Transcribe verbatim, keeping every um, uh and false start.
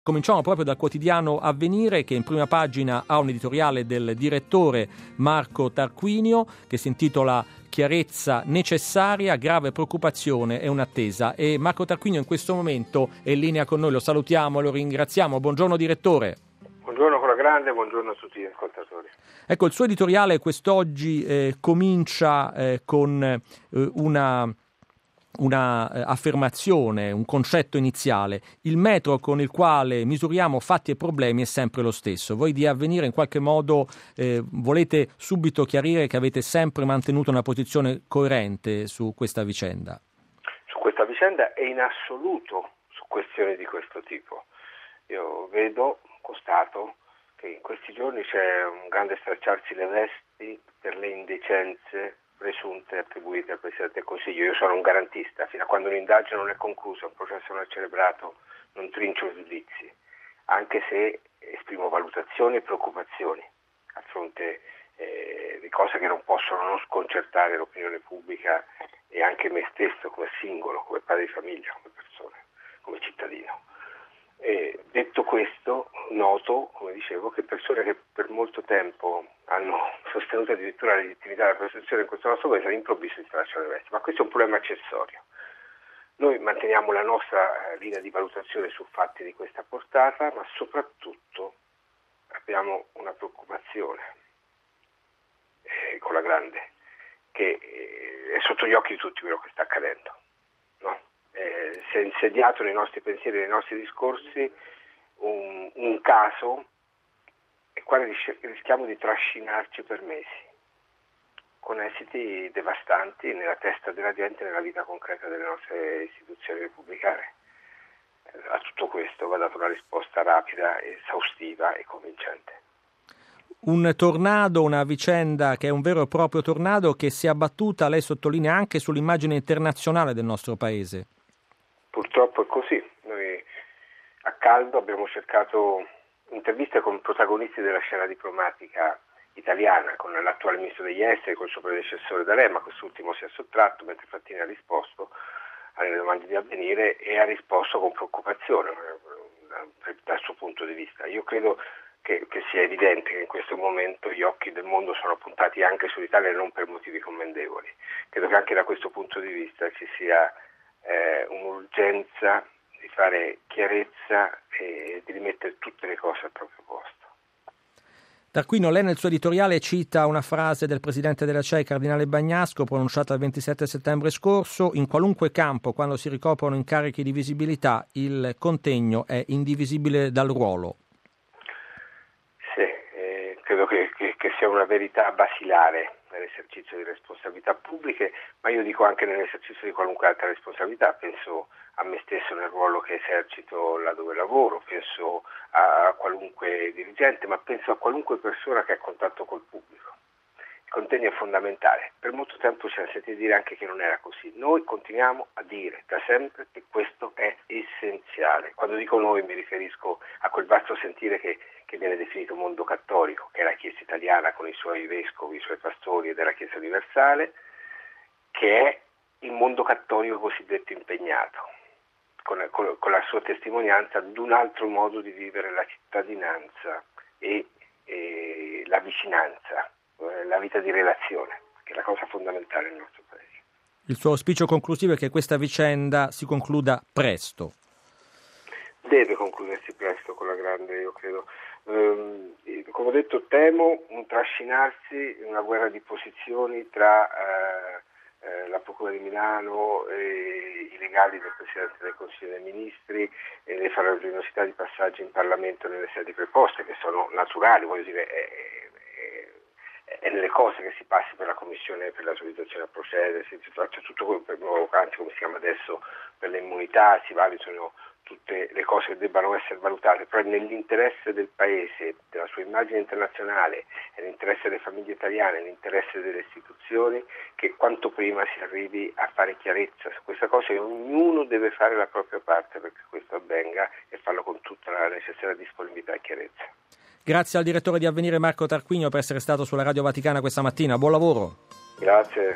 Cominciamo proprio dal quotidiano Avvenire, che in prima pagina ha un editoriale del direttore Marco Tarquinio che si intitola Chiarezza necessaria, grave preoccupazione e un'attesa. E Marco Tarquinio in questo momento è in linea con noi, lo salutiamo e lo ringraziamo. Buongiorno direttore. Buongiorno con la grande, buongiorno a tutti gli ascoltatori. Ecco, il suo editoriale quest'oggi eh, comincia eh, con eh, una... una eh, affermazione, un concetto iniziale: il metro con il quale misuriamo fatti e problemi è sempre lo stesso. Voi di Avvenire in qualche modo eh, volete subito chiarire che avete sempre mantenuto una posizione coerente su questa vicenda. Su questa vicenda e in assoluto su questioni di questo tipo. Io vedo, constato, che in questi giorni c'è un grande stracciarsi le vesti per le indecenze presunte attribuite al Presidente del Consiglio. Io sono un garantista, fino a quando un'indagine non è conclusa, un processo non è celebrato, non trincio giudizi, anche se esprimo valutazioni e preoccupazioni a fronte eh, di cose che non possono non sconcertare l'opinione pubblica e anche me stesso come singolo, come padre di famiglia, come persona, come cittadino. E detto questo, noto, come dicevo, che persone che per molto tempo hanno sostenuto addirittura la legittimità della Costituzione in questo nostro paese all'improvviso si stracciano le vesti, ma questo è un problema accessorio. Noi manteniamo la nostra linea di valutazione su fatti di questa portata, ma soprattutto abbiamo una preoccupazione eh, con la grande, che eh, è sotto gli occhi di tutti quello che sta accadendo. Eh, si è insediato nei nostri pensieri, nei nostri discorsi un, un caso e quale ris- rischiamo di trascinarci per mesi, con esiti devastanti nella testa della gente e nella vita concreta delle nostre istituzioni repubblicane. Eh, a tutto questo va data una risposta rapida, esaustiva e convincente. Un tornado, una vicenda che è un vero e proprio tornado che si è abbattuta, lei sottolinea, anche sull'immagine internazionale del nostro paese. Purtroppo è così. Noi a caldo abbiamo cercato interviste con protagonisti della scena diplomatica italiana, con l'attuale ministro degli esteri, con il suo predecessore D'Alema. Quest'ultimo si è sottratto mentre Frattini ha risposto alle domande di Avvenire e ha risposto con preoccupazione dal suo punto di vista. Io credo che, che sia evidente che in questo momento gli occhi del mondo sono puntati anche sull'Italia e non per motivi commendevoli. Credo che anche da questo punto di vista ci sia Eh, un'urgenza di fare chiarezza e di rimettere tutte le cose al proprio posto. Tarquinio, lei nel suo editoriale cita una frase del presidente della C E I, cardinale Bagnasco, pronunciata il ventisette settembre scorso: in qualunque campo, quando si ricoprono incarichi di visibilità, il contegno è indivisibile dal ruolo. Sì, eh, credo che, che, che sia una verità basilare nell'esercizio di responsabilità pubbliche, ma io dico anche nell'esercizio di qualunque altra responsabilità. Penso a me stesso nel ruolo che esercito là dove lavoro, penso a qualunque dirigente, ma penso a qualunque persona che ha contatto col pubblico. Il contegno è fondamentale. Per molto tempo ci hanno sentito dire anche che non era così. Noi continuiamo a dire da sempre che questo è essenziale. Quando dico noi mi riferisco a quel vasto sentire che che viene definito mondo cattolico, che è la Chiesa italiana con i suoi vescovi, i suoi pastori ed è la Chiesa universale, che è il mondo cattolico cosiddetto impegnato, con, con, con la sua testimonianza ad un altro modo di vivere la cittadinanza e, e la vicinanza, eh, la vita di relazione, che è la cosa fondamentale nel nostro paese. Il suo auspicio conclusivo è che questa vicenda si concluda presto. Deve concludersi presto con la grande, io credo. Um, come ho detto, temo un trascinarsi in una guerra di posizioni tra uh, uh, la Procura di Milano e i legali del Presidente del Consiglio dei Ministri e le farraginosità di passaggio in Parlamento nelle sedi preposte, che sono naturali, voglio dire, è, è, è nelle cose che si passi per la Commissione per l'autorizzazione a procedere, si faccia tutto quello per nuovo, anzi come si chiama adesso, per le immunità, si valutano tutte le cose che debbano essere valutate, però è nell'interesse del Paese, della sua immagine internazionale, è nell'interesse delle famiglie italiane, è nell'interesse delle istituzioni che quanto prima si arrivi a fare chiarezza su questa cosa e ognuno deve fare la propria parte perché questo avvenga e farlo con tutta la necessaria disponibilità e chiarezza. Grazie al direttore di Avvenire Marco Tarquinio per essere stato sulla Radio Vaticana questa mattina, buon lavoro. Grazie.